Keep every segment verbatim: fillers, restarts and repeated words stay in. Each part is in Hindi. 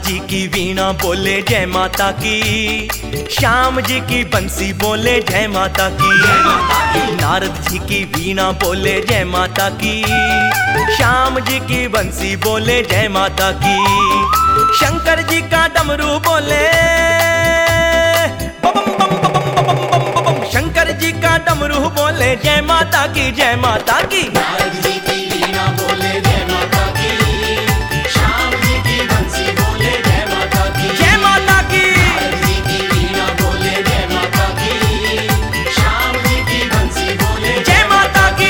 जी की वीणा बोले जय माता की, श्याम जी की बंसी बोले जय माता की। नारद जी की वीणा बोले जय माता की, श्याम जी की बंसी बोले जय माता की। शंकर जी का डमरू बोले बम बम बम बम बम बम बम बम। शंकर जी का डमरू बोले जय माता की, जय माता की। नारद जी की वीणा बोले जय माता की, श्याम जी की बंसी बोले जय माता की, जय माता की। नारद जी की वीणा बोले जय माता की, श्याम जी की बंसी बोले जय माता की।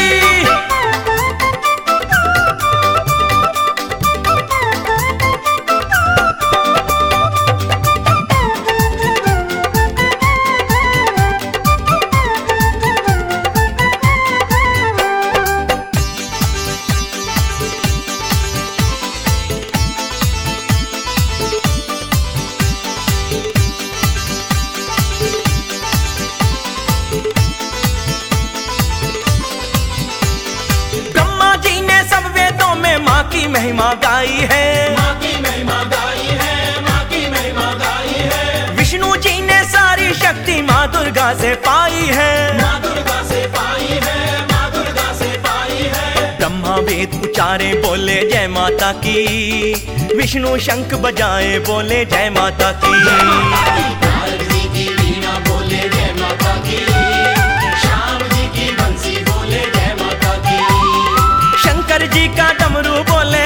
माँ की महिमा गाई है, माँ की महिमा गाई है, माँ की महिमा गाई है। विष्णु जी ने सारी शक्ति माँ दुर्गा से पाई है, माँ दुर्गा से पाई है, माँ दुर्गा से पाई है। ब्रह्मा वेद उचारे बोले जय माता की, विष्णु शंख बजाए बोले जय माता की। नारद जी की वीणा बोले जय माता की, श्याम जी की बंसी बोले जय माता की। शंकर जी का डमरू बोले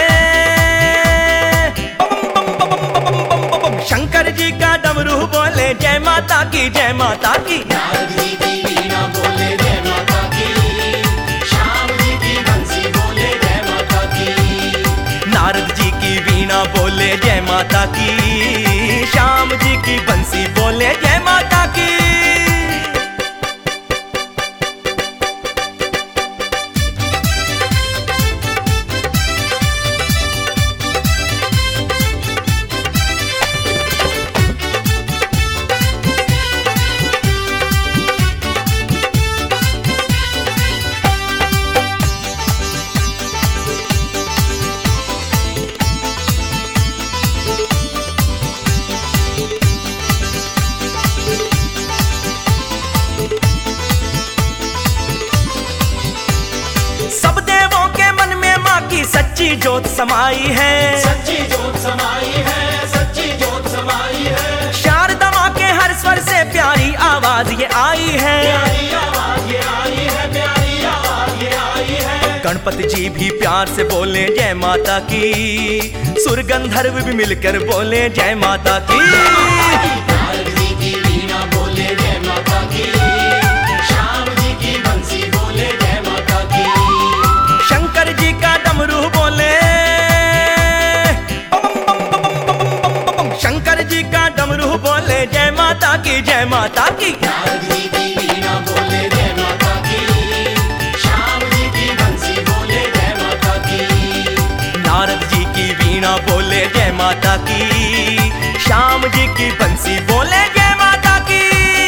बम बम बम बम बम बम बम। शंकर जी का डमरू बोले जय माता की, जय माता की। नारद जी की वीणा बोले जय माता की, श्याम जी की बंसी बोले जय माता की। नारद जी की वीणा बोले जय माता की, श्याम जी की बंसी बोले जय माता की। सब देवों के मन में माँ की सच्ची जोत समाई है, सच्ची जोत समाई है, सच्ची जोत समाई है। शारदा माँ के हर स्वर से प्यारी आवाज ये आई है, प्यारी आवाज ये आई है, प्यारी आवाज ये आई है। गणपति जी भी प्यार से बोले जय माता की, सुर गंधर्व भी मिलकर बोले जय माता की। नारद जी की वीणा बोले जय माता की, श्याम जी की बंसी बोले जय माता की। शंकर जी का डमरू बोले बम बम बम बम बम बम बम। शंकर जी का डमरू बोले जय माता की, जय माता की। नारद जी की वीणा बोले जय माता की, श्याम जी की बंसी बोले जय माता की। नारद जी की वीणा बोले जय माता की, श्याम जी की बंसी बोले जय माता की।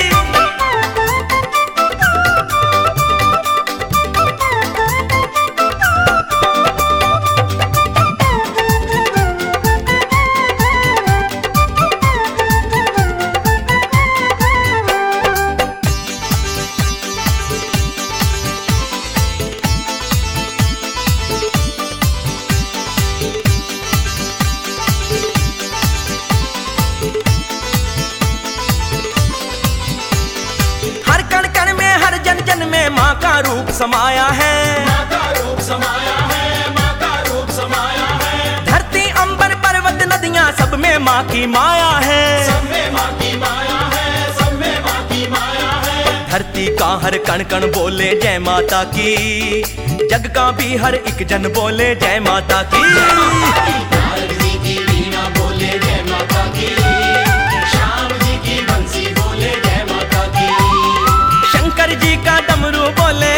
माँ का रूप समाया है, माँ का रूप समाया है, माँ का रूप समाया है। धरती अंबर पर्वत नदियाँ सब में माँ की माया है, सब में माँ की माया है, सब में माँ की माया है। धरती का हर कण कण बोले जय माता की, जग का भी हर एक जन बोले जय माता की। नारद जी की वीणा बोले जय माता की, श्याम जी की बंसी बोले जय माता की। शंकर जी का डमरू बोले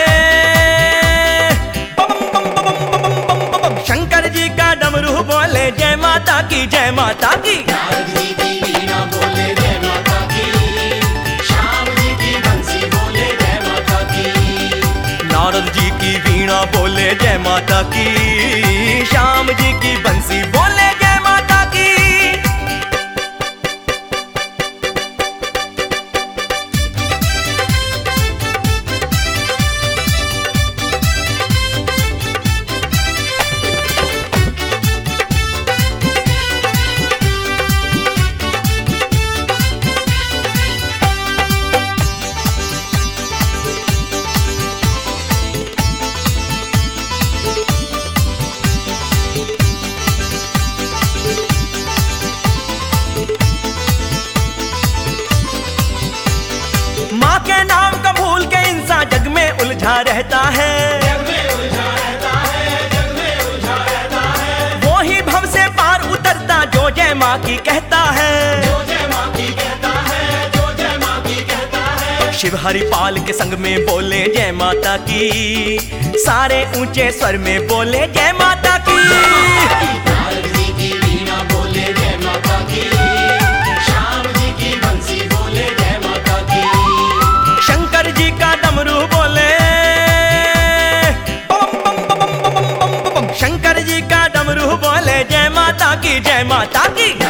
बम बम बम बम बम बम। शंकर जी का डमरू बोले जय माता की, जय माता की। नारद जी की वीणा बोले जय माता की, श्याम जी की बंसी बोले जय माता की। नारद जी की वीणा बोले जय माता की, श्याम जी की बंसी बोले जय माता की। रहता है, जग में उलझा रहता है, जग में उलझा रहता है। वो ही भव से पार उतरता जो जय माँ की कहता है, जो जय माँ की कहता है, जो जय माँ की कहता है। शिव हरिपाल के संग में बोले जय माता की, सारे ऊंचे स्वर में बोले जय माता की। नारद जी की वीणा बोले जय माता की, श्याम जी की बंसी बोले जय माता की। शंकर जी का डमरू बोले बम बम बम बम बम बम बम। शंकर जी का डमरू बोले जय माता की, जय माता की।